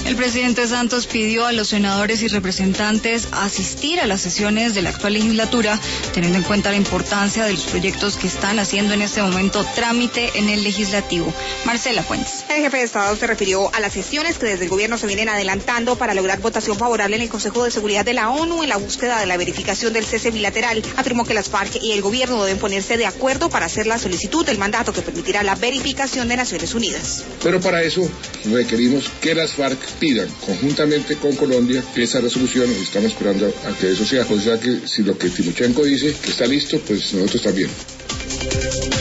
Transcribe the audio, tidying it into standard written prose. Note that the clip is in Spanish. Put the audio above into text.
El presidente Santos pidió a los senadores y representantes asistir a las sesiones de la actual legislatura, teniendo en cuenta la importancia de los proyectos que están haciendo en este momento trámite en el legislativo. Marcela Fuentes. El jefe de Estado se refirió a las sesiones que desde el gobierno se vienen adelantando para lograr votación favorable en el Consejo de Seguridad de la ONU en la búsqueda de la verificación del cese bilateral. Afirmó que las FARC y el gobierno deben ponerse de acuerdo para hacer la solicitud del mandato que permitirá la verificación de Naciones Unidas. Pero para eso requerimos que las FARC pidan conjuntamente con Colombia esa resolución y estamos esperando a que eso sea. O sea que si lo que Timochenko dice que está listo, pues nosotros también.